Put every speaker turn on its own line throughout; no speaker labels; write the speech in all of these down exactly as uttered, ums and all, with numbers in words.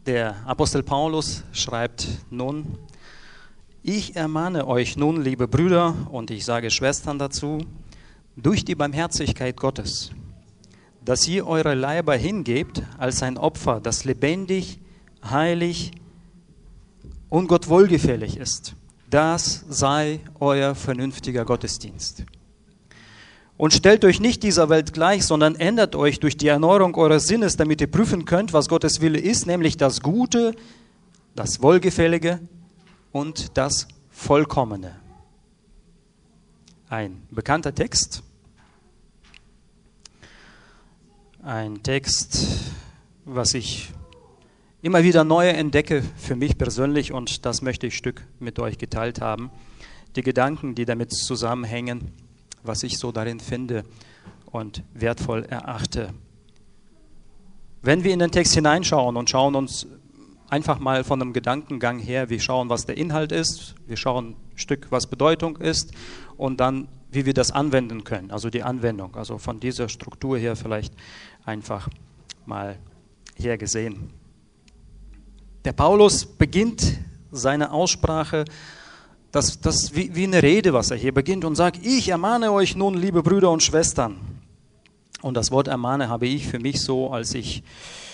Der Apostel Paulus schreibt nun: Ich ermahne euch nun, liebe Brüder, und ich sage Schwestern dazu, durch die Barmherzigkeit Gottes, dass ihr eure Leiber hingebt als ein Opfer, das lebendig, heilig und Gott wohlgefällig ist. Das sei euer vernünftiger Gottesdienst. Und stellt euch nicht dieser Welt gleich, sondern ändert euch durch die Erneuerung eures Sinnes, damit ihr prüfen könnt, was Gottes Wille ist, nämlich das Gute, das Wohlgefällige und das Vollkommene. Ein bekannter Text. Ein Text, was ich immer wieder neu entdecke für mich persönlich, und das möchte ich ein Stück mit euch geteilt haben. Die Gedanken, die damit zusammenhängen, was ich so darin finde und wertvoll erachte. Wenn wir in den Text hineinschauen und schauen uns einfach mal von einem Gedankengang her, wir schauen, was der Inhalt ist, wir schauen ein Stück, was Bedeutung ist und dann, wie wir das anwenden können, also die Anwendung, also von dieser Struktur her vielleicht einfach mal her gesehen. Der Paulus beginnt seine Aussprache, das, das wie, wie eine Rede, was er hier beginnt und sagt: Ich ermahne euch nun, liebe Brüder und Schwestern. Und das Wort ermahne habe ich für mich so, als ich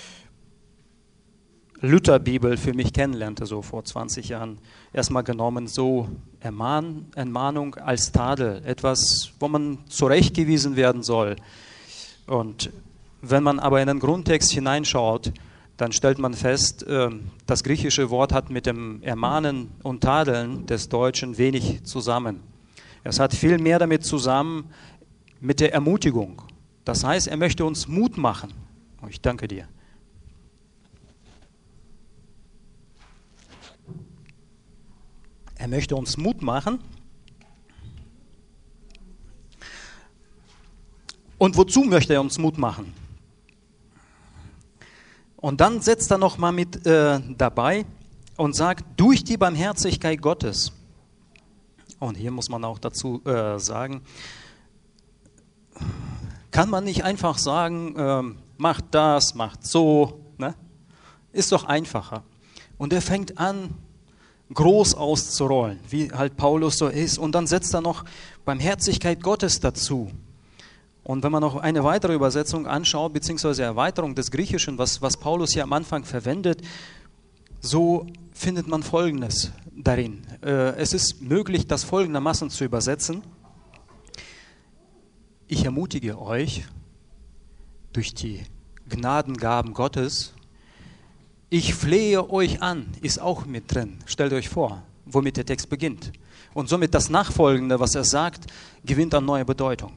Lutherbibel für mich kennenlernte, so vor zwanzig Jahren, erstmal genommen, so Ermahn, Ermahnung als Tadel, etwas, wo man zurechtgewiesen werden soll. Und wenn man aber in den Grundtext hineinschaut, dann stellt man fest, das griechische Wort hat mit dem Ermahnen und Tadeln des Deutschen wenig zusammen. Es hat viel mehr damit zusammen mit der Ermutigung. Das heißt, er möchte uns Mut machen. Oh, ich danke dir. Er möchte uns Mut machen. Und wozu möchte er uns Mut machen? Und dann setzt er nochmal mit äh, dabei und sagt, durch die Barmherzigkeit Gottes. Und hier muss man auch dazu äh, sagen, kann man nicht einfach sagen, äh, macht das, macht so, ne? Ist doch einfacher. Und er fängt an, groß auszurollen, wie halt Paulus so ist. Und dann setzt er noch Barmherzigkeit Gottes dazu. Und wenn man noch eine weitere Übersetzung anschaut, beziehungsweise Erweiterung des Griechischen, was, was Paulus hier am Anfang verwendet, so findet man Folgendes darin. Äh, es ist möglich, das folgendermaßen zu übersetzen: Ich ermutige euch durch die Gnadengaben Gottes, ich flehe euch an, ist auch mit drin. Stellt euch vor, womit der Text beginnt. Und somit das Nachfolgende, was er sagt, gewinnt an neue Bedeutung.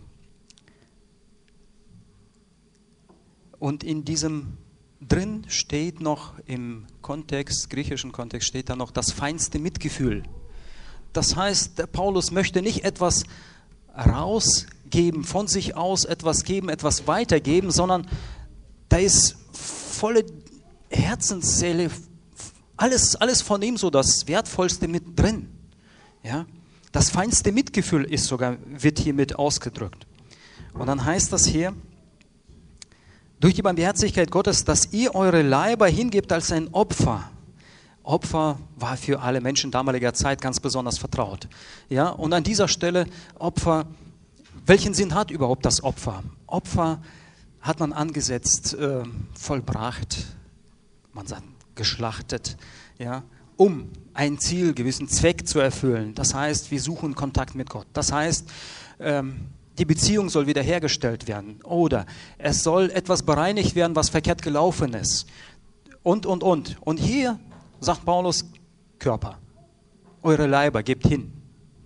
Und in diesem drin steht noch im Kontext, griechischen Kontext, steht da noch das feinste Mitgefühl. Das heißt, der Paulus möchte nicht etwas rausgeben, von sich aus etwas geben, etwas weitergeben, sondern da ist volle Herzensseele, alles, alles von ihm so das Wertvollste mit drin. Ja? Das feinste Mitgefühl ist sogar, wird hier mit ausgedrückt. Und dann heißt das hier, durch die Barmherzigkeit Gottes, dass ihr eure Leiber hingebt als ein Opfer. Opfer war für alle Menschen damaliger Zeit ganz besonders vertraut. Ja, und an dieser Stelle Opfer, welchen Sinn hat überhaupt das Opfer? Opfer hat man angesetzt, äh, vollbracht, man sagt geschlachtet, ja, um ein Ziel, gewissen Zweck zu erfüllen. Das heißt, wir suchen Kontakt mit Gott. Das heißt, ähm, die Beziehung soll wiederhergestellt werden oder es soll etwas bereinigt werden, was verkehrt gelaufen ist. Und, und, und. Und hier sagt Paulus, Körper, eure Leiber gebt hin.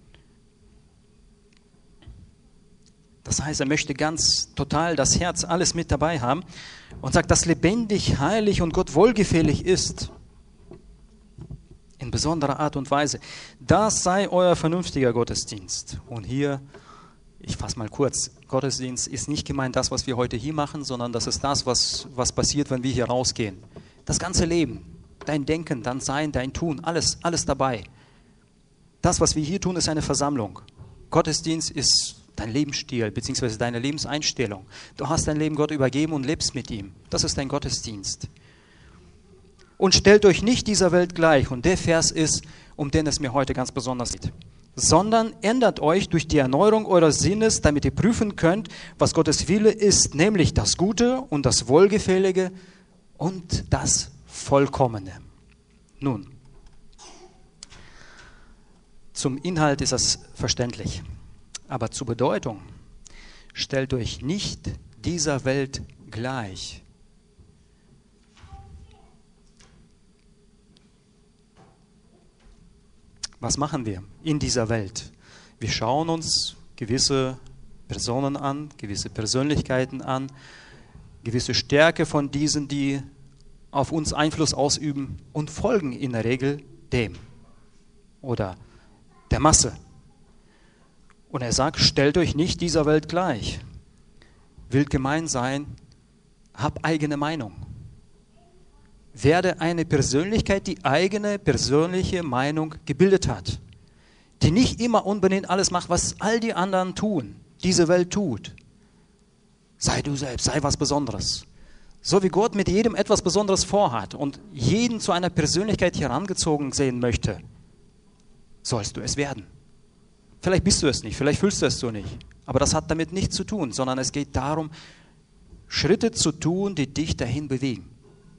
Das heißt, er möchte ganz total das Herz, alles mit dabei haben und sagt, dass lebendig, heilig und Gott wohlgefällig ist. In besonderer Art und Weise. Das sei euer vernünftiger Gottesdienst. Und hier, ich fasse mal kurz, Gottesdienst ist nicht gemeint das, was wir heute hier machen, sondern das ist das, was, was passiert, wenn wir hier rausgehen. Das ganze Leben, dein Denken, dein Sein, dein Tun, alles, alles dabei. Das, was wir hier tun, ist eine Versammlung. Gottesdienst ist dein Lebensstil, beziehungsweise deine Lebenseinstellung. Du hast dein Leben Gott übergeben und lebst mit ihm. Das ist dein Gottesdienst. Und stellt euch nicht dieser Welt gleich. Und der Vers ist, um den es mir heute ganz besonders geht. Sondern ändert euch durch die Erneuerung eures Sinnes, damit ihr prüfen könnt, was Gottes Wille ist, nämlich das Gute und das Wohlgefällige und das Vollkommene. Nun, zum Inhalt ist das verständlich, aber zur Bedeutung: Stellt euch nicht dieser Welt gleich. Was machen wir in dieser Welt? Wir schauen uns gewisse Personen an, gewisse Persönlichkeiten an, gewisse Stärke von diesen, die auf uns Einfluss ausüben, und folgen in der Regel dem oder der Masse. Und er sagt, stellt euch nicht dieser Welt gleich. Will gemein sein, hab eigene Meinung. Werde eine Persönlichkeit, die eigene persönliche Meinung gebildet hat, die nicht immer unbedingt alles macht, was all die anderen tun, diese Welt tut. Sei du selbst, sei was Besonderes. So wie Gott mit jedem etwas Besonderes vorhat und jeden zu einer Persönlichkeit herangezogen sehen möchte, sollst du es werden. Vielleicht bist du es nicht, vielleicht fühlst du es so nicht, aber das hat damit nichts zu tun, sondern es geht darum, Schritte zu tun, die dich dahin bewegen.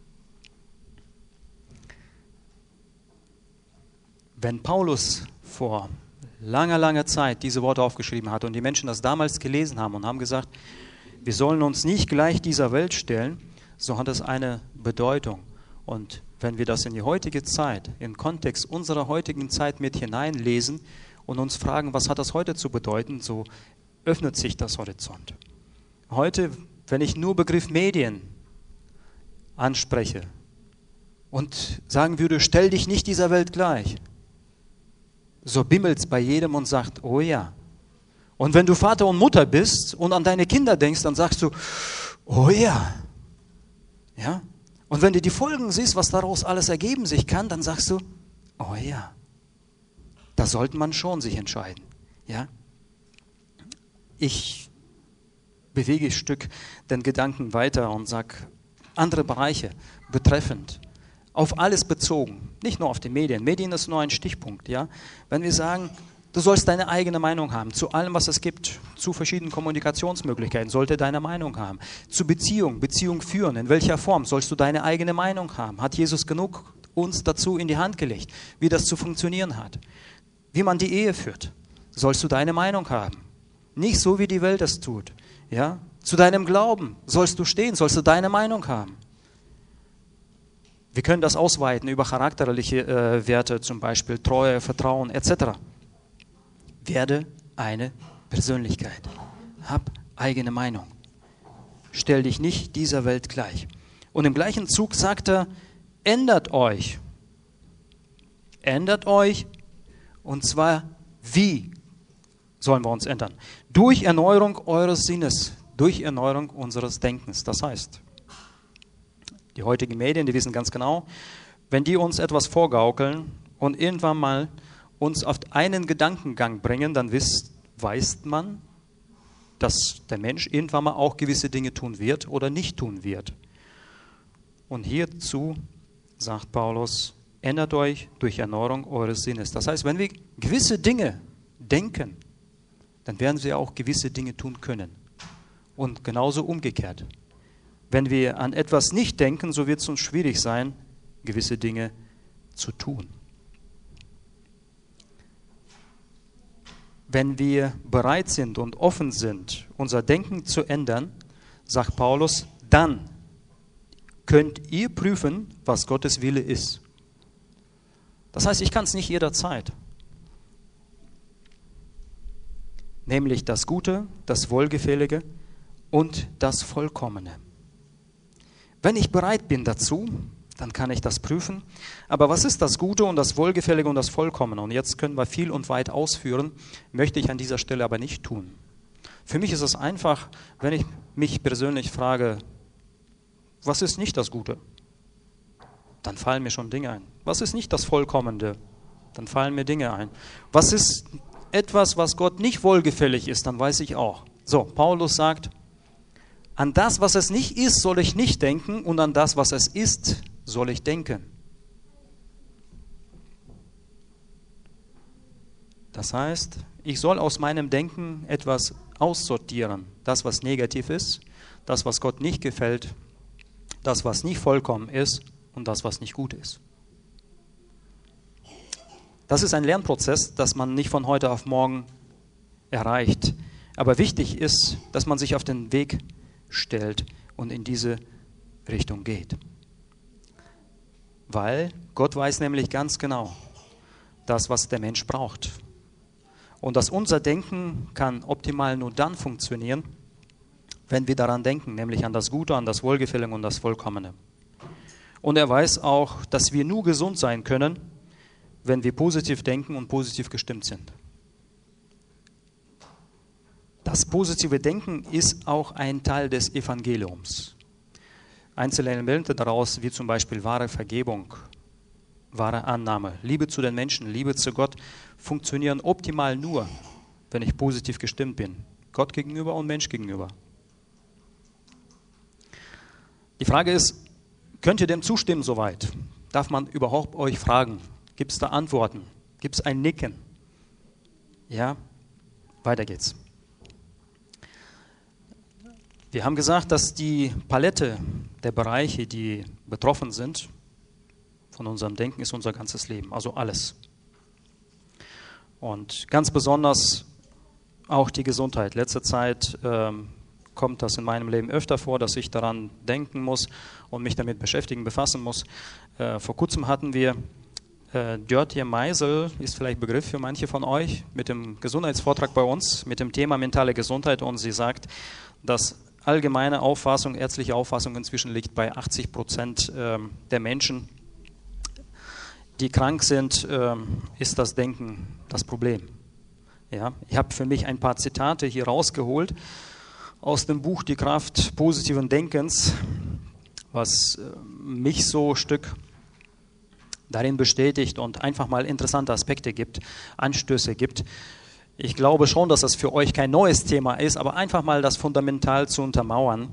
Wenn Paulus vor langer, langer Zeit diese Worte aufgeschrieben hat und die Menschen das damals gelesen haben und haben gesagt, wir sollen uns nicht gleich dieser Welt stellen, so hat es eine Bedeutung. Und wenn wir das in die heutige Zeit, im Kontext unserer heutigen Zeit mit hineinlesen und uns fragen, was hat das heute zu bedeuten, so öffnet sich das Horizont. Heute, wenn ich nur Begriff Medien anspreche und sagen würde, stell dich nicht dieser Welt gleich, so bimmelt es bei jedem und sagt, oh ja. Und wenn du Vater und Mutter bist und an deine Kinder denkst, dann sagst du, oh ja. Ja? Und wenn du die Folgen siehst, was daraus alles ergeben sich kann, dann sagst du, oh ja. Da sollte man schon sich entscheiden. Ja? Ich bewege ein Stück den Gedanken weiter und sage, andere Bereiche betreffend, auf alles bezogen, nicht nur auf die Medien. Medien ist nur ein Stichpunkt. Ja? Wenn wir sagen, du sollst deine eigene Meinung haben, zu allem, was es gibt, zu verschiedenen Kommunikationsmöglichkeiten, sollte deine Meinung haben. Zu Beziehung, Beziehung führen, in welcher Form sollst du deine eigene Meinung haben? Hat Jesus genug uns dazu in die Hand gelegt, wie das zu funktionieren hat? Wie man die Ehe führt, sollst du deine Meinung haben. Nicht so, wie die Welt es tut. Ja? Zu deinem Glauben sollst du stehen, sollst du deine Meinung haben. Wir können das ausweiten über charakterliche äh, Werte, zum Beispiel Treue, Vertrauen et cetera. Werde eine Persönlichkeit. Hab eigene Meinung. Stell dich nicht dieser Welt gleich. Und im gleichen Zug sagt er, ändert euch. Ändert euch. Und zwar, wie sollen wir uns ändern? Durch Erneuerung eures Sinnes, durch Erneuerung unseres Denkens. Das heißt, die heutigen Medien, die wissen ganz genau, wenn die uns etwas vorgaukeln und irgendwann mal uns auf einen Gedankengang bringen, dann wisst, weiß man, dass der Mensch irgendwann mal auch gewisse Dinge tun wird oder nicht tun wird. Und hierzu sagt Paulus, ändert euch durch Erneuerung eures Sinnes. Das heißt, wenn wir gewisse Dinge denken, dann werden wir auch gewisse Dinge tun können. Und genauso umgekehrt. Wenn wir an etwas nicht denken, so wird es uns schwierig sein, gewisse Dinge zu tun. Wenn wir bereit sind und offen sind, unser Denken zu ändern, sagt Paulus, dann könnt ihr prüfen, was Gottes Wille ist. Das heißt, ich kann es nicht jederzeit. Nämlich das Gute, das Wohlgefällige und das Vollkommene. Wenn ich bereit bin dazu, dann kann ich das prüfen. Aber was ist das Gute und das Wohlgefällige und das Vollkommene? Und jetzt können wir viel und weit ausführen, möchte ich an dieser Stelle aber nicht tun. Für mich ist es einfach, wenn ich mich persönlich frage, was ist nicht das Gute? Dann fallen mir schon Dinge ein. Was ist nicht das Vollkommene? Dann fallen mir Dinge ein. Was ist etwas, was Gott nicht wohlgefällig ist? Dann weiß ich auch. So, Paulus sagt, an das, was es nicht ist, soll ich nicht denken, und an das, was es ist, soll ich denken? Das heißt, ich soll aus meinem Denken etwas aussortieren. Das, was negativ ist, das, was Gott nicht gefällt, das, was nicht vollkommen ist und das, was nicht gut ist. Das ist ein Lernprozess, das man nicht von heute auf morgen erreicht. Aber wichtig ist, dass man sich auf den Weg stellt und in diese Richtung geht. Weil Gott weiß nämlich ganz genau das, was der Mensch braucht. Und dass unser Denken kann optimal nur dann funktionieren, wenn wir daran denken, nämlich an das Gute, an das Wohlgefällige und das Vollkommene. Und er weiß auch, dass wir nur gesund sein können, wenn wir positiv denken und positiv gestimmt sind. Das positive Denken ist auch ein Teil des Evangeliums. Einzelne Elemente daraus, wie zum Beispiel wahre Vergebung, wahre Annahme, Liebe zu den Menschen, Liebe zu Gott, funktionieren optimal nur, wenn ich positiv gestimmt bin. Gott gegenüber und Mensch gegenüber. Die Frage ist, könnt ihr dem zustimmen soweit? Darf man überhaupt euch fragen? Gibt es da Antworten? Gibt es ein Nicken? Ja, weiter geht's. Wir haben gesagt, dass die Palette der Bereiche, die betroffen sind von unserem Denken, ist unser ganzes Leben, also alles. Und ganz besonders auch die Gesundheit. Letzte Zeit ähm, kommt das in meinem Leben öfter vor, dass ich daran denken muss und mich damit beschäftigen, befassen muss. Äh, vor kurzem hatten wir äh, Dörtje Meisel, ist vielleicht Begriff für manche von euch, mit dem Gesundheitsvortrag bei uns, mit dem Thema mentale Gesundheit, und sie sagt, dass allgemeine Auffassung, ärztliche Auffassung inzwischen liegt bei achtzig Prozent äh, der Menschen, die krank sind, äh, ist das Denken das Problem. Ja, ich habe für mich ein paar Zitate hier rausgeholt aus dem Buch Die Kraft positiven Denkens, was äh, mich so ein Stück darin bestätigt und einfach mal interessante Aspekte gibt, Anstöße gibt. Ich glaube schon, dass das für euch kein neues Thema ist, aber einfach mal das fundamental zu untermauern.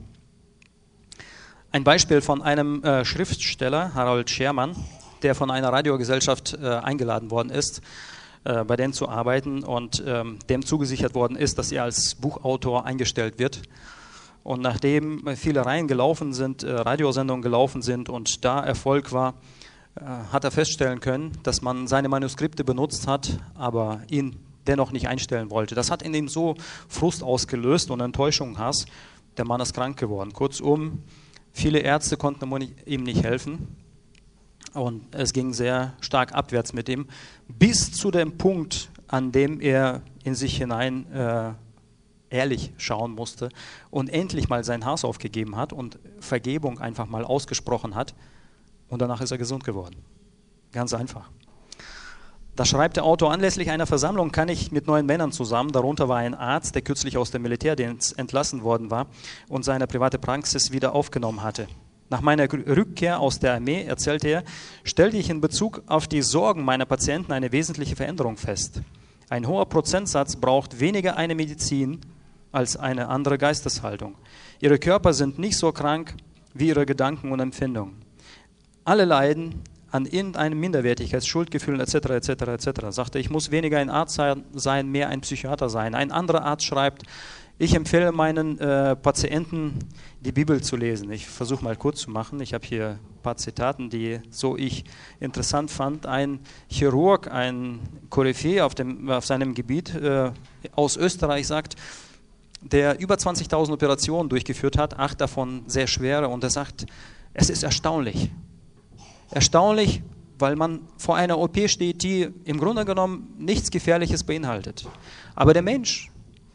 Ein Beispiel von einem äh, Schriftsteller, Harold Schermann, der von einer Radiogesellschaft äh, eingeladen worden ist, äh, bei denen zu arbeiten, und ähm, dem zugesichert worden ist, dass er als Buchautor eingestellt wird. Und nachdem viele Reihen gelaufen sind, äh, Radiosendungen gelaufen sind und da Erfolg war, äh, hat er feststellen können, dass man seine Manuskripte benutzt hat, aber ihn dennoch nicht einstellen wollte. Das hat in ihm so Frust ausgelöst und Enttäuschung, Hass. Der Mann ist krank geworden. Kurzum, viele Ärzte konnten ihm nicht helfen. Und es ging sehr stark abwärts mit ihm, bis zu dem Punkt, an dem er in sich hinein äh, ehrlich schauen musste und endlich mal sein Hass aufgegeben hat und Vergebung einfach mal ausgesprochen hat. Und danach ist er gesund geworden. Ganz einfach. Da schreibt der Autor: Anlässlich einer Versammlung kann ich mit neun Männern zusammen, darunter war ein Arzt, der kürzlich aus dem Militärdienst entlassen worden war und seine private Praxis wieder aufgenommen hatte. Nach meiner Rückkehr aus der Armee, erzählte er, stellte ich in Bezug auf die Sorgen meiner Patienten eine wesentliche Veränderung fest. Ein hoher Prozentsatz braucht weniger eine Medizin als eine andere Geisteshaltung. Ihre Körper sind nicht so krank wie ihre Gedanken und Empfindungen. Alle leiden an irgendeinem Minderwertigkeits-, Schuldgefühlen et cetera et cetera et cetera. Sagte, ich muss weniger ein Arzt sein, mehr ein Psychiater sein. Ein anderer Arzt schreibt, ich empfehle meinen äh, Patienten, die Bibel zu lesen. Ich versuche mal kurz zu machen. Ich habe hier ein paar Zitaten, die so ich interessant fand. Ein Chirurg, ein Koryphäe auf, dem, auf seinem Gebiet äh, aus Österreich sagt, der über zwanzigtausend Operationen durchgeführt hat, acht davon sehr schwere, und er sagt, es ist erstaunlich. Erstaunlich, weil man vor einer O P steht, die im Grunde genommen nichts Gefährliches beinhaltet. Aber der Mensch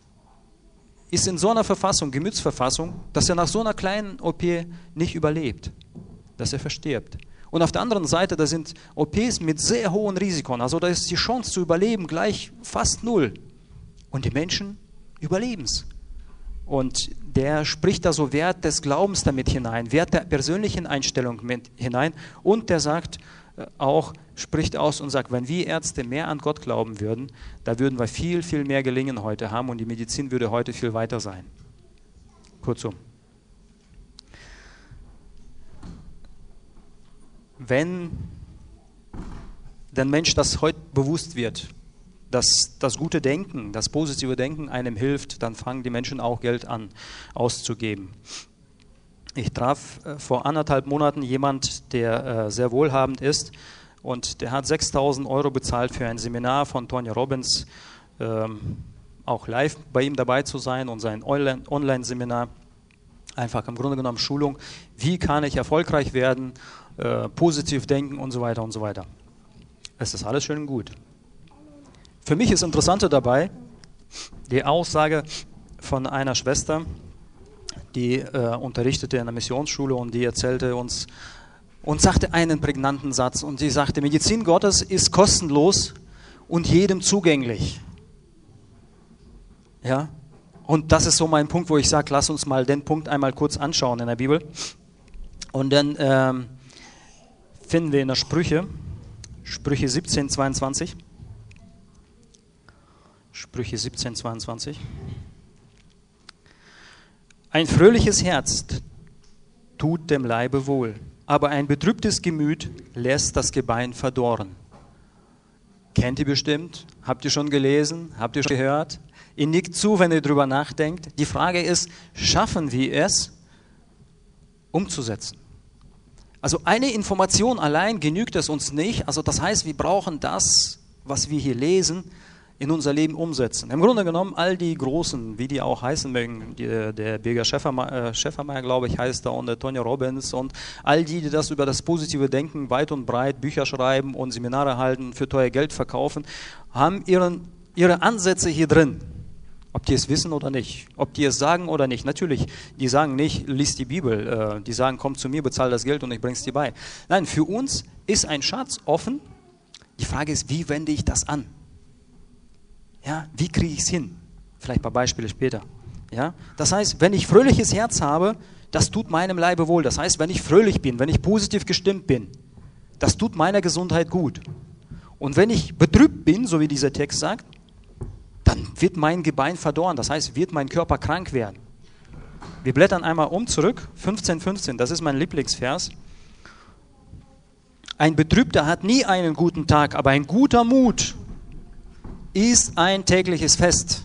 ist in so einer Verfassung, Gemütsverfassung, dass er nach so einer kleinen O P nicht überlebt, dass er verstirbt. Und auf der anderen Seite, da sind O Ps mit sehr hohen Risiken, also da ist die Chance zu überleben gleich fast null. Und die Menschen überleben es. Und der spricht da so Wert des Glaubens damit hinein, Wert der persönlichen Einstellung mit hinein, und der sagt auch, spricht aus und sagt, wenn wir Ärzte mehr an Gott glauben würden, da würden wir viel, viel mehr Gelingen heute haben und die Medizin würde heute viel weiter sein. Kurzum. wenn der Mensch das heute bewusst wird, dass das gute Denken, das positive Denken einem hilft, dann fangen die Menschen auch Geld an auszugeben. Ich traf äh, vor anderthalb Monaten jemand, der äh, sehr wohlhabend ist und der hat sechstausend Euro bezahlt für ein Seminar von Tony Robbins, ähm, auch live bei ihm dabei zu sein und sein Online-Seminar. Einfach im Grunde genommen Schulung, wie kann ich erfolgreich werden, äh, positiv denken und so weiter und so weiter. Es ist alles schön und gut. Für mich ist interessant dabei die Aussage von einer Schwester, die äh, unterrichtete in einer Missionsschule und die erzählte uns und sagte einen prägnanten Satz und sie sagte, Medizin Gottes ist kostenlos und jedem zugänglich. Ja, und das ist so mein Punkt, wo ich sage, lass uns mal den Punkt einmal kurz anschauen in der Bibel. Und dann ähm, finden wir in der Sprüche, Sprüche siebzehn, zweiundzwanzig. Sprüche siebzehn, zweiundzwanzig. Ein fröhliches Herz tut dem Leibe wohl, aber ein betrübtes Gemüt lässt das Gebein verdorren. Kennt ihr bestimmt? Habt ihr schon gelesen? Habt ihr schon gehört? Ihr nickt zu, wenn ihr drüber nachdenkt. Die Frage ist, schaffen wir es, umzusetzen? Also eine Information allein genügt es uns nicht. Also das heißt, wir brauchen das, was wir hier lesen, in unser Leben umsetzen. Im Grunde genommen, all die Großen, wie die auch heißen mögen, die, der Birger Schäfermeier, Schäfermeier, glaube ich, heißt da, und der Tony Robbins und all die, die das über das positive Denken weit und breit Bücher schreiben und Seminare halten, für teuer Geld verkaufen, haben ihren, ihre Ansätze hier drin. Ob die es wissen oder nicht, ob die es sagen oder nicht. Natürlich, die sagen nicht, lies die Bibel, äh, die sagen, komm zu mir, bezahl das Geld und ich bring's dir bei. Nein, für uns ist ein Schatz offen. Die Frage ist, wie wende ich das an? Ja, wie kriege ich es hin? Vielleicht ein paar Beispiele später. Ja? Das heißt, wenn ich fröhliches Herz habe, das tut meinem Leibe wohl. Das heißt, wenn ich fröhlich bin, wenn ich positiv gestimmt bin, das tut meiner Gesundheit gut. Und wenn ich betrübt bin, so wie dieser Text sagt, dann wird mein Gebein verdorren. Das heißt, wird mein Körper krank werden. Wir blättern einmal um zurück, fünfzehn, fünfzehn, das ist mein Lieblingsvers. Ein Betrübter hat nie einen guten Tag, aber ein guter Mut ist ein tägliches Fest.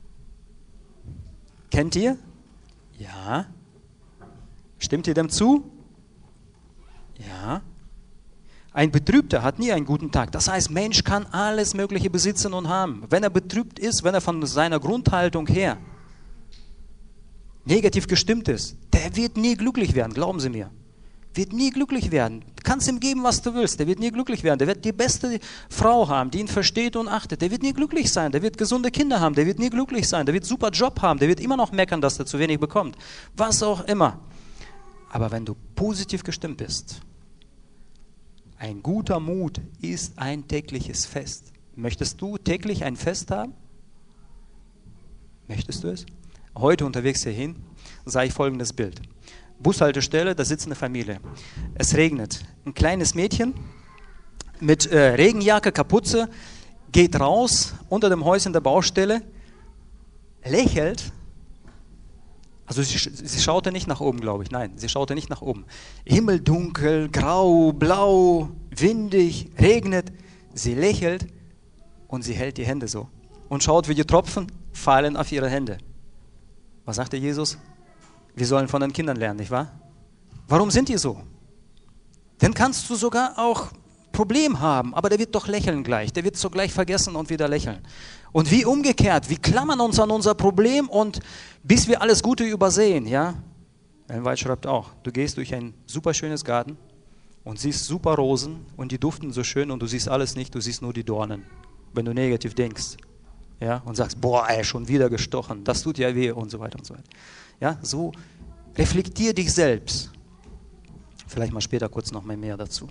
Kennt ihr? Ja. Stimmt ihr dem zu? Ja. Ein Betrübter hat nie einen guten Tag. Das heißt, Mensch kann alles Mögliche besitzen und haben. Wenn er betrübt ist, wenn er von seiner Grundhaltung her negativ gestimmt ist, der wird nie glücklich werden, glauben Sie mir. Wird nie glücklich werden. Du kannst ihm geben, was du willst. Der wird nie glücklich werden. Der wird die beste Frau haben, die ihn versteht und achtet. Der wird nie glücklich sein. Der wird gesunde Kinder haben. Der wird nie glücklich sein. Der wird einen super Job haben. Der wird immer noch meckern, dass er zu wenig bekommt. Was auch immer. Aber wenn du positiv gestimmt bist, ein guter Mut ist ein tägliches Fest. Möchtest du täglich ein Fest haben? Möchtest du es? Heute unterwegs hierhin sah ich folgendes Bild. Bushaltestelle, da sitzt eine Familie. Es regnet. Ein kleines Mädchen mit äh, Regenjacke, Kapuze, geht raus unter dem Häuschen der Baustelle, lächelt. Also sie, sie schaute nicht nach oben, glaube ich. Nein, sie schaute nicht nach oben. Himmel dunkel, grau, blau, windig, regnet. Sie lächelt und sie hält die Hände so und schaut, wie die Tropfen fallen auf ihre Hände. Was sagte Jesus? Wir sollen von den Kindern lernen, nicht wahr? Warum sind die so? Dann kannst du sogar auch Problem haben, aber der wird doch lächeln gleich. Der wird sogleich vergessen und wieder lächeln. Und wie umgekehrt, wir klammern uns an unser Problem und bis wir alles Gute übersehen, ja? Ellen White schreibt auch, du gehst durch ein super schönes Garten und siehst super Rosen und die duften so schön und du siehst alles nicht, du siehst nur die Dornen, wenn du negativ denkst. Ja? Und sagst, boah, ey, schon wieder gestochen, das tut ja weh und so weiter und so weiter. Ja, so reflektier dich selbst. Vielleicht mal später kurz noch mal mehr dazu.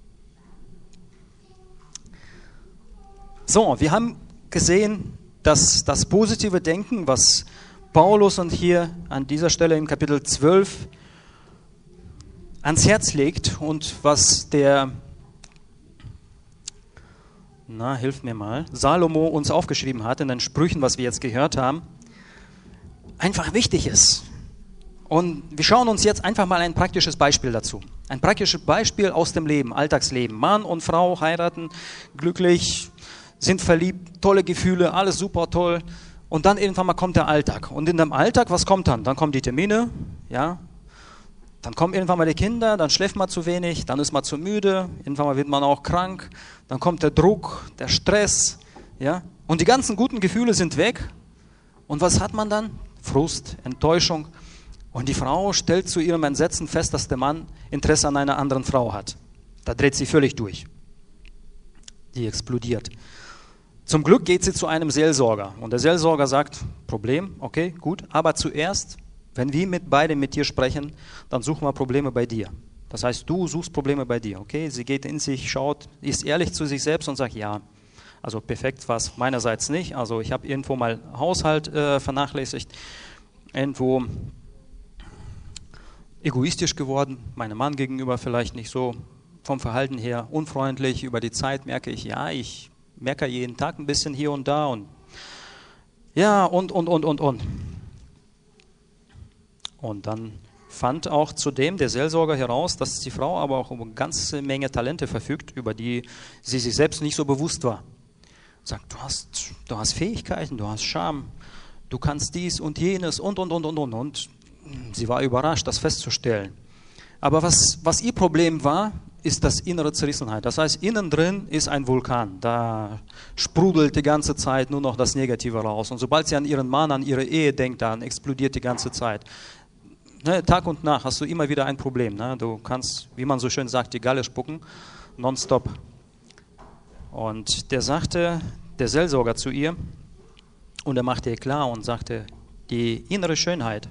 So, wir haben gesehen, dass das positive Denken, was Paulus und hier an dieser Stelle im Kapitel zwölf ans Herz legt und was der, na, hilf mir mal, Salomo uns aufgeschrieben hat in den Sprüchen, was wir jetzt gehört haben, einfach wichtig ist. Und wir schauen uns jetzt einfach mal ein praktisches Beispiel dazu. Ein praktisches Beispiel aus dem Leben, Alltagsleben. Mann und Frau heiraten, glücklich, sind verliebt, tolle Gefühle, alles super toll. Und dann irgendwann mal kommt der Alltag. Und in dem Alltag, was kommt dann? Dann kommen die Termine, ja. Dann kommen irgendwann mal die Kinder, dann schläft man zu wenig, dann ist man zu müde, irgendwann mal wird man auch krank. Dann kommt der Druck, der Stress, ja. Und die ganzen guten Gefühle sind weg. Und was hat man dann? Frust, Enttäuschung. Und die Frau stellt zu ihrem Entsetzen fest, dass der Mann Interesse an einer anderen Frau hat. Da dreht sie völlig durch. Die explodiert. Zum Glück geht sie zu einem Seelsorger. Und der Seelsorger sagt, Problem, okay, gut, aber zuerst, wenn wir mit beide mit dir sprechen, dann suchen wir Probleme bei dir. Das heißt, du suchst Probleme bei dir, okay? Sie geht in sich, schaut, ist ehrlich zu sich selbst und sagt, ja, also perfekt war es meinerseits nicht. Also ich habe irgendwo mal Haushalt äh, vernachlässigt, irgendwo egoistisch geworden, meinem Mann gegenüber vielleicht nicht so, vom Verhalten her unfreundlich. Über die Zeit merke ich, ja, ich merke jeden Tag ein bisschen hier und da und ja, und, und, und, und, und. Und dann fand auch zudem der Seelsorger heraus, dass die Frau aber auch über eine ganze Menge Talente verfügt, über die sie sich selbst nicht so bewusst war. Sagt, du hast, du hast Fähigkeiten, du hast Charme, du kannst dies und jenes und, und, und, und, und, und. Sie war überrascht, das festzustellen. Aber was, was ihr Problem war, ist das innere Zerrissenheit. Das heißt, innen drin ist ein Vulkan. Da sprudelt die ganze Zeit nur noch das Negative raus. Und sobald sie an ihren Mann, an ihre Ehe denkt, dann explodiert die ganze Zeit. Ne, Tag und Nacht hast du immer wieder ein Problem. Ne? Du kannst, wie man so schön sagt, die Galle spucken, nonstop. Und der sagte, der Seelsorger zu ihr, und er machte ihr klar und sagte, die innere Schönheit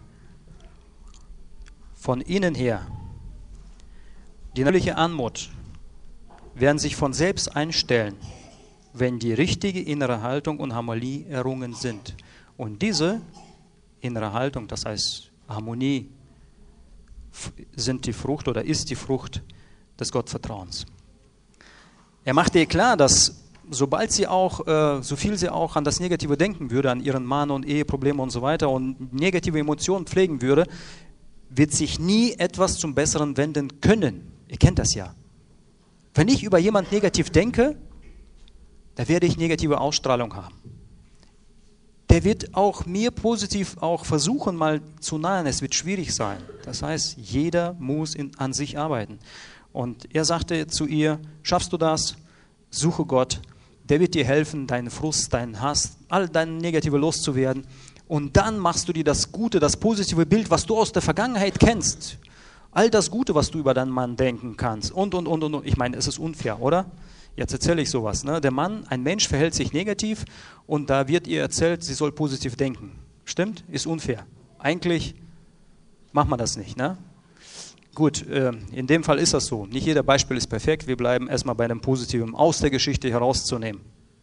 von innen her, die natürliche Anmut werden sich von selbst einstellen, wenn die richtige innere Haltung und Harmonie errungen sind. Und diese innere Haltung, das heißt Harmonie, sind die Frucht oder ist die Frucht des Gottvertrauens. Er machte ihr klar, dass sobald sie auch, äh, so viel sie auch an das Negative denken würde, an ihren Mann und Eheprobleme und so weiter und negative Emotionen pflegen würde, wird sich nie etwas zum Besseren wenden können. Ihr kennt das ja. Wenn ich über jemanden negativ denke, da werde ich negative Ausstrahlung haben. Der wird auch mir positiv auch versuchen, mal zu nahen. Es wird schwierig sein. Das heißt, jeder muss in, an sich arbeiten. Und er sagte zu ihr, schaffst du das? Suche Gott. Der wird dir helfen, deinen Frust, deinen Hass, all deine Negative loszuwerden. Und dann machst du dir das Gute, das positive Bild, was du aus der Vergangenheit kennst. All das Gute, was du über deinen Mann denken kannst. Und, und, und, und. Ich meine, es ist unfair, oder? Jetzt erzähle ich sowas. Ne? Der Mann, ein Mensch verhält sich negativ und da wird ihr erzählt, sie soll positiv denken. Stimmt? Ist unfair. Eigentlich macht man das nicht. Ne? Gut, äh, in dem Fall ist das so. Nicht jeder Beispiel ist perfekt. Wir bleiben erstmal bei dem Positiven aus der Geschichte herauszunehmen.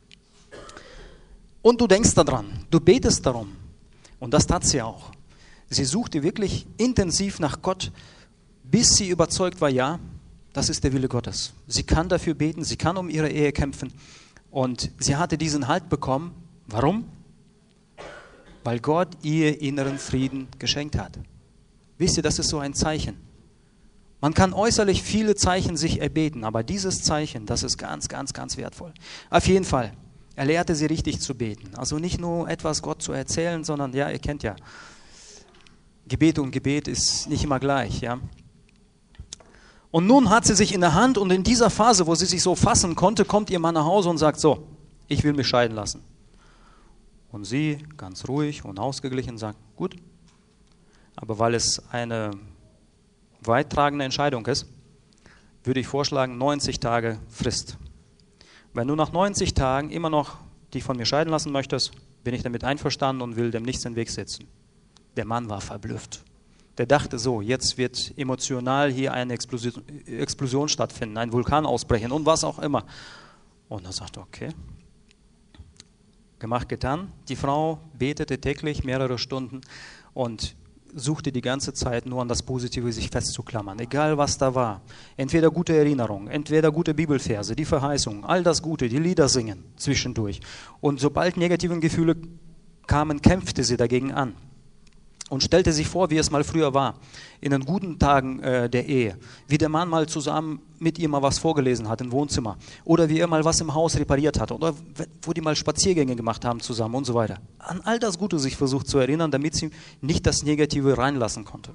Und du denkst daran, du betest darum. Und das tat sie auch. Sie suchte wirklich intensiv nach Gott, bis sie überzeugt war, ja, das ist der Wille Gottes. Sie kann dafür beten, sie kann um ihre Ehe kämpfen. Und sie hatte diesen Halt bekommen. Warum? Weil Gott ihr inneren Frieden geschenkt hat. Wisst ihr, das ist so ein Zeichen. Man kann äußerlich viele Zeichen sich erbeten, aber dieses Zeichen, das ist ganz, ganz, ganz wertvoll. Auf jeden Fall. Er lehrte sie richtig zu beten. Also nicht nur etwas Gott zu erzählen, sondern, ja, ihr kennt ja, Gebet und Gebet ist nicht immer gleich, ja. Und nun hat sie sich in der Hand und in dieser Phase, wo sie sich so fassen konnte, kommt ihr Mann nach Hause und sagt so, ich will mich scheiden lassen. Und sie, ganz ruhig und ausgeglichen, sagt, gut, aber weil es eine weittragende Entscheidung ist, würde ich vorschlagen, neunzig Tage Frist. Wenn du nach neunzig Tagen immer noch dich von mir scheiden lassen möchtest, bin ich damit einverstanden und will dem nichts in den Weg setzen. Der Mann war verblüfft. Der dachte so, jetzt wird emotional hier eine Explosion, Explosion stattfinden, ein Vulkan ausbrechen und was auch immer. Und er sagte, okay, gemacht, getan. Die Frau betete täglich mehrere Stunden und suchte die ganze Zeit nur an das Positive sich festzuklammern, egal was da war. Entweder gute Erinnerungen, entweder gute Bibelverse, die Verheißungen, all das Gute, die Lieder singen zwischendurch. Und sobald negative Gefühle kamen, kämpfte sie dagegen an. und stellte sich vor, wie es mal früher war, in den guten Tagen äh, der Ehe, wie der Mann mal zusammen mit ihr mal was vorgelesen hat im Wohnzimmer oder wie er mal was im Haus repariert hat oder wo die mal Spaziergänge gemacht haben zusammen und so weiter. An all das Gute sich versucht zu erinnern, damit sie nicht das Negative reinlassen konnte.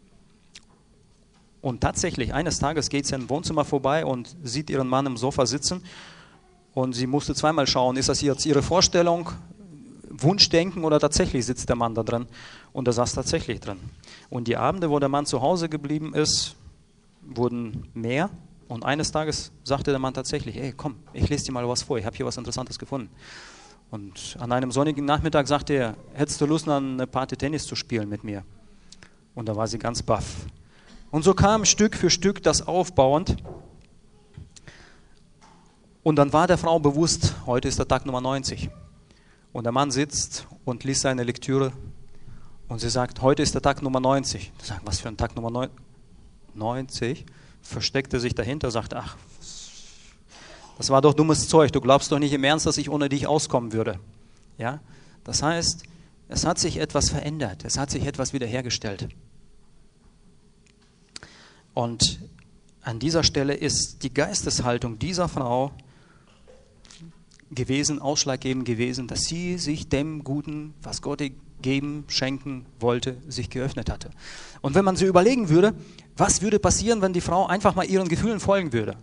Und tatsächlich, eines Tages geht sie im Wohnzimmer vorbei und sieht ihren Mann im Sofa sitzen und sie musste zweimal schauen, ist das jetzt ihre Vorstellung, Wunschdenken oder tatsächlich sitzt der Mann da drin? Und er saß tatsächlich drin. Und die Abende, wo der Mann zu Hause geblieben ist, wurden mehr. Und eines Tages sagte der Mann tatsächlich, ey, komm, ich lese dir mal was vor, ich habe hier was Interessantes gefunden. Und an einem sonnigen Nachmittag sagte er, hättest du Lust, eine Partie Tennis zu spielen mit mir? Und da war sie ganz baff. Und so kam Stück für Stück das aufbauend. Und dann war der Frau bewusst, heute ist der Tag Nummer neunzig. Und der Mann sitzt und liest seine Lektüre und sie sagt, heute ist der Tag Nummer neunzig. Sie sagt, was für ein Tag Nummer neunzig? Versteckte sich dahinter, sagt, ach, das war doch dummes Zeug. Du glaubst doch nicht im Ernst, dass ich ohne dich auskommen würde. Ja? Das heißt, es hat sich etwas verändert. Es hat sich etwas wiederhergestellt. Und an dieser Stelle ist die Geisteshaltung dieser Frau gewesen, ausschlaggebend gewesen, dass sie sich dem Guten, was Gott ihr geben, schenken wollte, sich geöffnet hatte. Und wenn man so überlegen würde, was würde passieren, wenn die Frau einfach mal ihren Gefühlen folgen würde?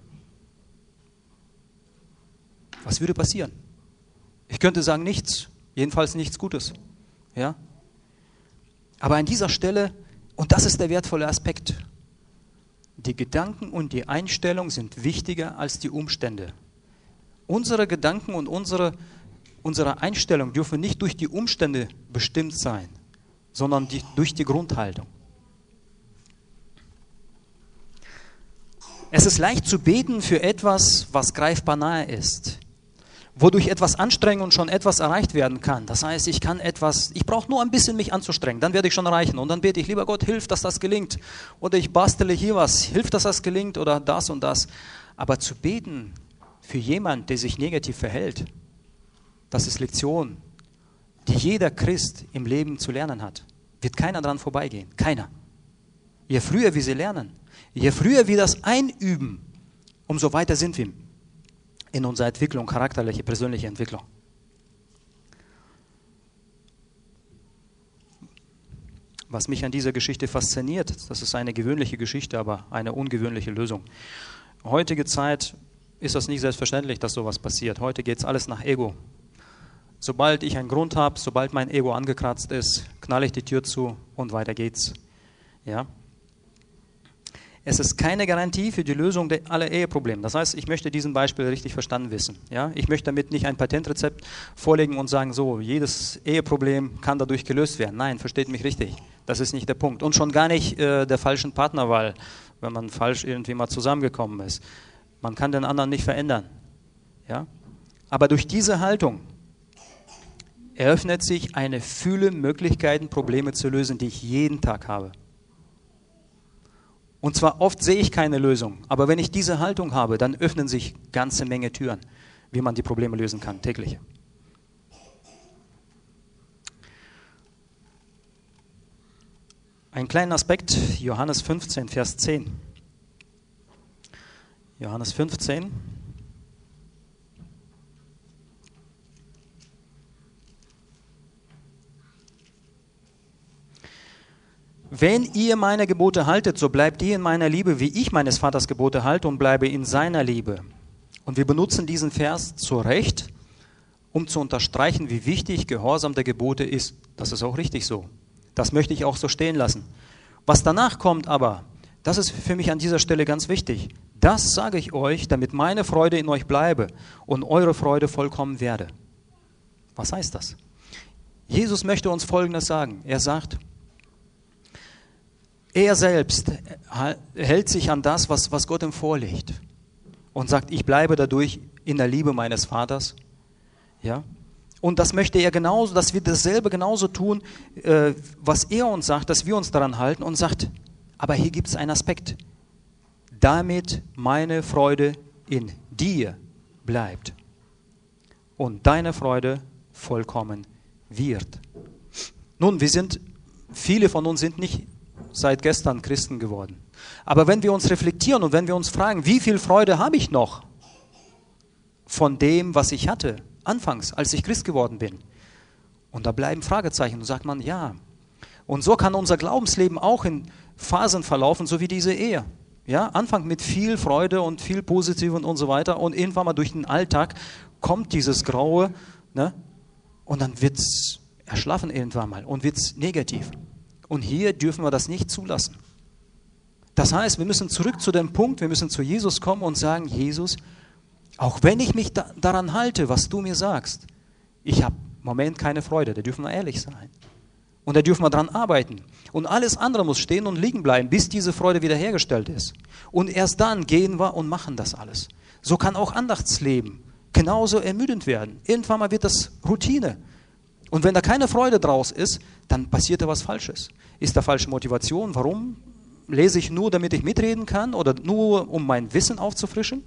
Was würde passieren? Ich könnte sagen, nichts. Jedenfalls nichts Gutes. Ja? Aber an dieser Stelle, und das ist der wertvolle Aspekt, die Gedanken und die Einstellung sind wichtiger als die Umstände. Unsere Gedanken und unsere, unsere Einstellung dürfen nicht durch die Umstände bestimmt sein, sondern die, durch die Grundhaltung. Es ist leicht zu beten für etwas, was greifbar nahe ist, wodurch etwas anstrengen und schon etwas erreicht werden kann. Das heißt, ich kann etwas, ich brauche nur ein bisschen mich anzustrengen, dann werde ich schon erreichen. Und dann bete ich, lieber Gott, hilf, dass das gelingt. Oder ich bastele hier was, hilf, dass das gelingt oder das und das. Aber zu beten für jemanden, der sich negativ verhält, das ist Lektion, die jeder Christ im Leben zu lernen hat. Wird keiner dran vorbeigehen. Keiner. Je früher wir sie lernen, je früher wir das einüben, umso weiter sind wir in unserer Entwicklung, charakterliche, persönliche Entwicklung. Was mich an dieser Geschichte fasziniert, das ist eine gewöhnliche Geschichte, aber eine ungewöhnliche Lösung. Heutige Zeit ist das nicht selbstverständlich, dass sowas passiert. Heute geht es alles nach Ego. Sobald ich einen Grund habe, sobald mein Ego angekratzt ist, knalle ich die Tür zu und weiter geht's. Ja? Es ist keine Garantie für die Lösung aller Eheprobleme. Das heißt, ich möchte diesen Beispiel richtig verstanden wissen. Ja? Ich möchte damit nicht ein Patentrezept vorlegen und sagen, so, jedes Eheproblem kann dadurch gelöst werden. Nein, versteht mich richtig. Das ist nicht der Punkt. Und schon gar nicht äh, der falschen Partnerwahl, wenn man falsch irgendwie mal zusammengekommen ist. Man kann den anderen nicht verändern. Ja? Aber durch diese Haltung eröffnet sich eine Fülle Möglichkeiten, Probleme zu lösen, die ich jeden Tag habe. Und zwar oft sehe ich keine Lösung, aber wenn ich diese Haltung habe, dann öffnen sich ganze Menge Türen, wie man die Probleme lösen kann, täglich. Ein kleiner Aspekt, Johannes fünfzehn, Vers zehn. Johannes fünfzehn. Wenn ihr meine Gebote haltet, so bleibt ihr in meiner Liebe, wie ich meines Vaters Gebote halte und bleibe in seiner Liebe. Und wir benutzen diesen Vers zu Recht, um zu unterstreichen, wie wichtig Gehorsam der Gebote ist. Das ist auch richtig so. Das möchte ich auch so stehen lassen. Was danach kommt aber, das ist für mich an dieser Stelle ganz wichtig. Das sage ich euch, damit meine Freude in euch bleibe und eure Freude vollkommen werde. Was heißt das? Jesus möchte uns Folgendes sagen. Er sagt, er selbst hält sich an das, was, was Gott ihm vorlegt und sagt, ich bleibe dadurch in der Liebe meines Vaters. Ja? Und das möchte er genauso, dass wir dasselbe genauso tun, äh, was er uns sagt, dass wir uns daran halten und sagt, aber hier gibt es einen Aspekt, damit meine Freude in dir bleibt und deine Freude vollkommen wird. Nun, wir sind viele von uns sind nicht seit gestern Christen geworden. Aber wenn wir uns reflektieren und wenn wir uns fragen, wie viel Freude habe ich noch von dem, was ich hatte, anfangs, als ich Christ geworden bin? Und da bleiben Fragezeichen und sagt man, ja. Und so kann unser Glaubensleben auch in Phasen verlaufen, so wie diese Ehe. Ja, Anfang mit viel Freude und viel Positiven und so weiter und irgendwann mal durch den Alltag kommt dieses Graue, ne? Und dann wird es erschlaffen irgendwann mal und wird es negativ. Und hier dürfen wir das nicht zulassen. Das heißt, wir müssen zurück zu dem Punkt, wir müssen zu Jesus kommen und sagen, Jesus, auch wenn ich mich da, daran halte, was du mir sagst, ich habe im Moment keine Freude, da dürfen wir ehrlich sein. Und da dürfen wir dran arbeiten. Und alles andere muss stehen und liegen bleiben, bis diese Freude wiederhergestellt ist. Und erst dann gehen wir und machen das alles. So kann auch Andachtsleben genauso ermüdend werden. Irgendwann mal wird das Routine. Und wenn da keine Freude draus ist, dann passiert da was Falsches. Ist da falsche Motivation? Warum? Lese ich nur, damit ich mitreden kann oder nur, um mein Wissen aufzufrischen?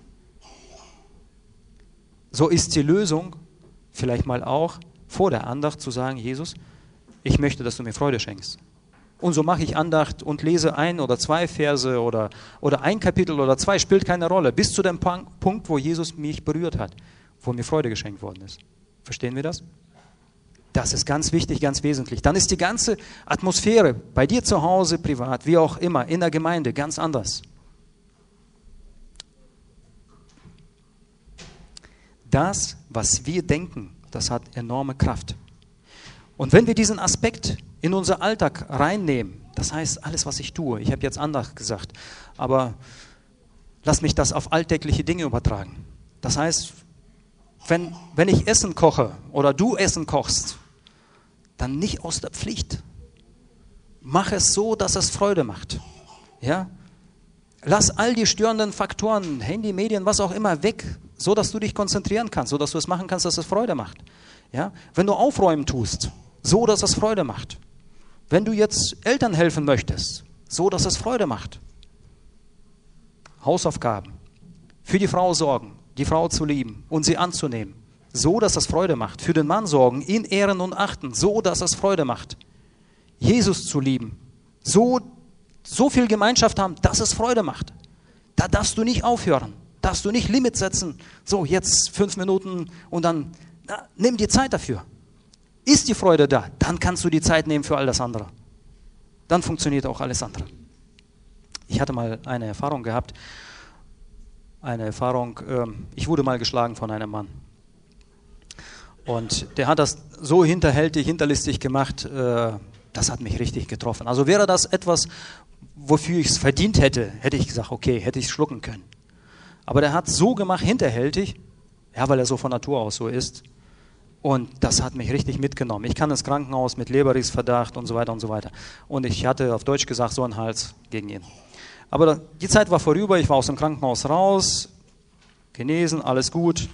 So ist die Lösung vielleicht mal auch vor der Andacht zu sagen, Jesus, ich möchte, dass du mir Freude schenkst. Und so mache ich Andacht und lese ein oder zwei Verse oder, oder ein Kapitel oder zwei, spielt keine Rolle, bis zu dem Punkt, wo Jesus mich berührt hat, wo mir Freude geschenkt worden ist. Verstehen wir das? Das ist ganz wichtig, ganz wesentlich. Dann ist die ganze Atmosphäre bei dir zu Hause, privat, wie auch immer, in der Gemeinde ganz anders. Das, was wir denken, das hat enorme Kraft. Und wenn wir diesen Aspekt in unser Alltag reinnehmen, das heißt, alles, was ich tue, ich habe jetzt Andacht gesagt, aber lass mich das auf alltägliche Dinge übertragen. Das heißt, wenn, wenn ich Essen koche oder du Essen kochst, dann nicht aus der Pflicht. Mach es so, dass es Freude macht. Ja? Lass all die störenden Faktoren, Handy, Medien, was auch immer, weg, so dass du dich konzentrieren kannst, so dass du es machen kannst, dass es Freude macht. Ja? Wenn du Aufräumen tust, so dass es Freude macht. Wenn du jetzt Eltern helfen möchtest, so dass es Freude macht. Hausaufgaben, für die Frau sorgen, die Frau zu lieben und sie anzunehmen, so dass es Freude macht. Für den Mann sorgen, ihn ehren und achten, so dass es Freude macht. Jesus zu lieben, so, so viel Gemeinschaft haben, dass es Freude macht. Da darfst du nicht aufhören, darfst du nicht Limit setzen, so jetzt fünf Minuten und dann, na, nimm dir Zeit dafür. Ist die Freude da, dann kannst du die Zeit nehmen für all das andere. Dann funktioniert auch alles andere. Ich hatte mal eine Erfahrung gehabt, eine Erfahrung, ähm, ich wurde mal geschlagen von einem Mann. Und der hat das so hinterhältig, hinterlistig gemacht, äh, das hat mich richtig getroffen. Also wäre das etwas, wofür ich es verdient hätte, hätte ich gesagt, okay, hätte ich es schlucken können. Aber der hat so gemacht, hinterhältig, ja, weil er so von Natur aus so ist. Und das hat mich richtig mitgenommen. Ich kam ins Krankenhaus mit Leberkrebsverdacht und so weiter und so weiter. Und ich hatte auf Deutsch gesagt so einen Hals gegen ihn. Aber die Zeit war vorüber, ich war aus dem Krankenhaus raus, genesen, alles gut.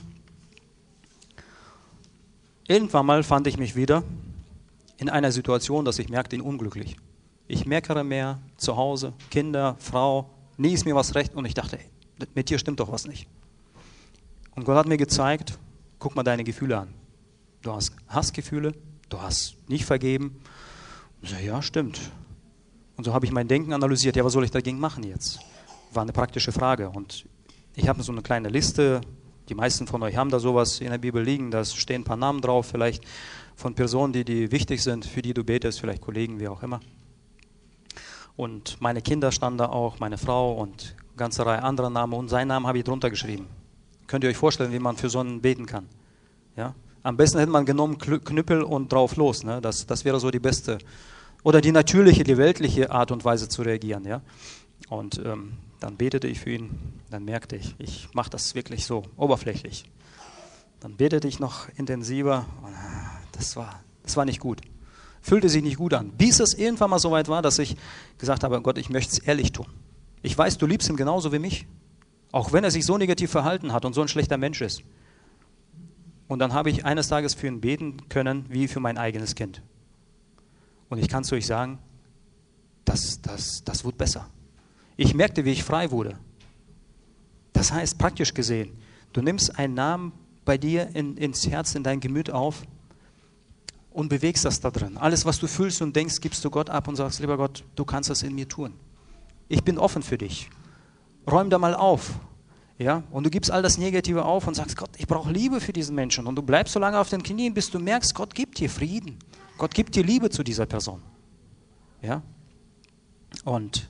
Irgendwann mal fand ich mich wieder in einer Situation, dass ich merkte, ihn unglücklich. Ich meckere mehr zu Hause, Kinder, Frau, nie ist mir was recht. Und ich dachte, ey, mit dir stimmt doch was nicht. Und Gott hat mir gezeigt, guck mal deine Gefühle an. Du hast Hassgefühle, du hast nicht vergeben. Und ich so, ja, stimmt. Und so habe ich mein Denken analysiert. Ja, was soll ich dagegen machen jetzt? War eine praktische Frage. Und ich habe so eine kleine Liste. Die meisten von euch haben da sowas in der Bibel liegen. Da stehen ein paar Namen drauf, vielleicht von Personen, die, die wichtig sind, für die du betest, vielleicht Kollegen, wie auch immer. Und meine Kinder standen da auch, meine Frau und eine ganze Reihe anderer Namen. Und seinen Namen habe ich drunter geschrieben. Könnt ihr euch vorstellen, wie man für so einen beten kann? Ja? Am besten hätte man genommen Knüppel und drauf los. Ne? Das, das wäre so die beste oder die natürliche, die weltliche Art und Weise zu reagieren. Ja? Und ähm, dann betete ich für ihn. Dann merkte ich, ich mache das wirklich so oberflächlich. Dann betete ich noch intensiver. Und das war, das war nicht gut. Fühlte sich nicht gut an. Bis es irgendwann mal so weit war, dass ich gesagt habe, Gott, ich möchte es ehrlich tun. Ich weiß, du liebst ihn genauso wie mich. Auch wenn er sich so negativ verhalten hat und so ein schlechter Mensch ist. Und dann habe ich eines Tages für ihn beten können, wie für mein eigenes Kind. Und ich kann zu euch sagen, das, das, das wurde besser. Ich merkte, wie ich frei wurde. Das heißt, praktisch gesehen, du nimmst einen Namen bei dir in, ins Herz, in dein Gemüt auf und bewegst das da drin. Alles, was du fühlst und denkst, gibst du Gott ab und sagst, lieber Gott, du kannst das in mir tun. Ich bin offen für dich. Räum da mal auf. Ja? Und du gibst all das Negative auf und sagst, Gott, ich brauche Liebe für diesen Menschen. Und du bleibst so lange auf den Knien, bis du merkst, Gott gibt dir Frieden. Gott gibt dir Liebe zu dieser Person. Ja? Und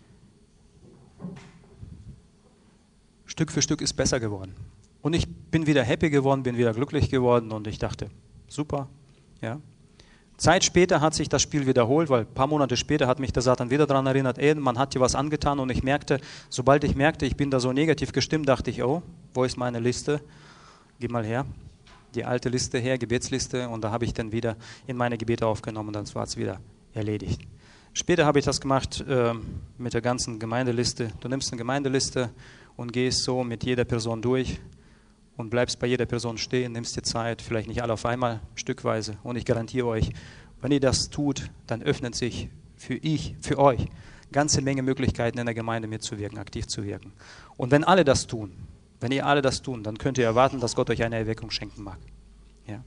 Stück für Stück ist besser geworden. Und ich bin wieder happy geworden, bin wieder glücklich geworden und ich dachte, super. Ja. Zeit später hat sich das Spiel wiederholt, weil ein paar Monate später hat mich der Satan wieder daran erinnert, ey, man hat dir was angetan und ich merkte, sobald ich merkte, ich bin da so negativ gestimmt, dachte ich, oh, wo ist meine Liste? Gib mal her, die alte Liste her, Gebetsliste, und da habe ich dann wieder in meine Gebete aufgenommen und dann war es wieder erledigt. Später habe ich das gemacht äh, mit der ganzen Gemeindeliste. Du nimmst eine Gemeindeliste und gehst so mit jeder Person durch und bleibst bei jeder Person stehen, nimmst dir Zeit, vielleicht nicht alle auf einmal, stückweise. Und ich garantiere euch, wenn ihr das tut, dann öffnet sich für ich, für euch, ganze Menge Möglichkeiten in der Gemeinde mitzuwirken, aktiv zu wirken. Und wenn alle das tun, wenn ihr alle das tun, dann könnt ihr erwarten, dass Gott euch eine Erweckung schenken mag. Ja.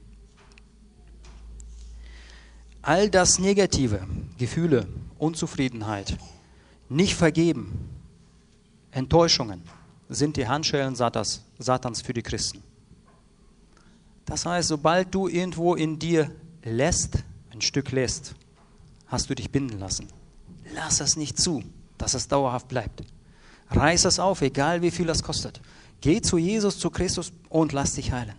All das Negative, Gefühle, Unzufriedenheit, nicht vergeben, Enttäuschungen, sind die Handschellen Satans, Satans für die Christen. Das heißt, sobald du irgendwo in dir lässt, ein Stück lässt, hast du dich binden lassen. Lass es nicht zu, dass es dauerhaft bleibt. Reiß es auf, egal wie viel das kostet. Geh zu Jesus, zu Christus und lass dich heilen.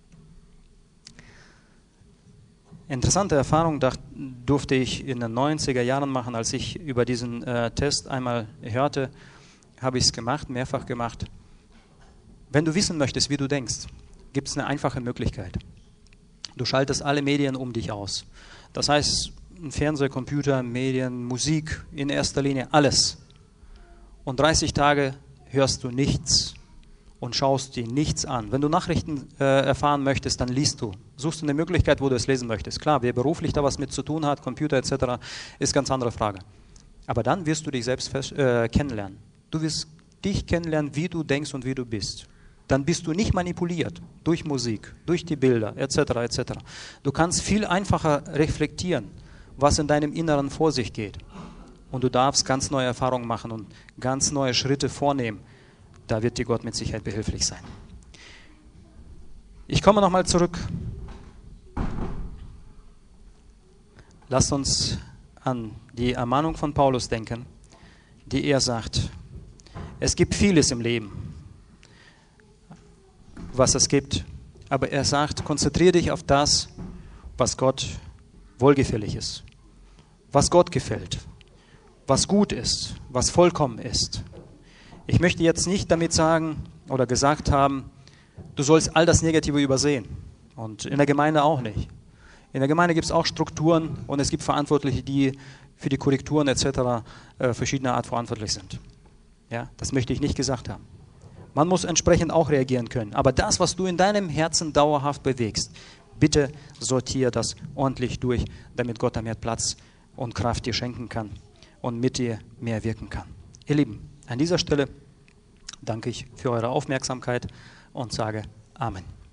Interessante Erfahrung durfte ich in den neunziger Jahren machen, als ich über diesen äh, Test einmal hörte, habe ich es gemacht, mehrfach gemacht. Wenn du wissen möchtest, wie du denkst, gibt es eine einfache Möglichkeit. Du schaltest alle Medien um dich aus. Das heißt, Fernseher, Computer, Medien, Musik, in erster Linie alles. Und dreißig Tage hörst du nichts und schaust dir nichts an. Wenn du Nachrichten äh, erfahren möchtest, dann liest du. Suchst du eine Möglichkeit, wo du es lesen möchtest. Klar, wer beruflich da was mit zu tun hat, Computer et cetera, ist ganz andere Frage. Aber dann wirst du dich selbst fest, äh, kennenlernen. Du wirst dich kennenlernen, wie du denkst und wie du bist. Dann bist du nicht manipuliert durch Musik, durch die Bilder et cetera et cetera. Du kannst viel einfacher reflektieren, was in deinem Inneren vor sich geht. Und du darfst ganz neue Erfahrungen machen und ganz neue Schritte vornehmen. Da wird dir Gott mit Sicherheit behilflich sein. Ich komme nochmal zurück. Lasst uns an die Ermahnung von Paulus denken, die er sagt. Es gibt vieles im Leben, was es gibt. Aber er sagt, konzentriere dich auf das, was Gott wohlgefällig ist, was Gott gefällt, was gut ist, was vollkommen ist. Ich möchte jetzt nicht damit sagen oder gesagt haben, du sollst all das Negative übersehen. Und in der Gemeinde auch nicht. In der Gemeinde gibt es auch Strukturen und es gibt Verantwortliche, die für die Korrekturen et cetera äh, verschiedener Art verantwortlich sind. Ja, das möchte ich nicht gesagt haben. Man muss entsprechend auch reagieren können. Aber das, was du in deinem Herzen dauerhaft bewegst, bitte sortiere das ordentlich durch, damit Gott da mehr Platz und Kraft dir schenken kann und mit dir mehr wirken kann. Ihr Lieben, an dieser Stelle danke ich für eure Aufmerksamkeit und sage Amen.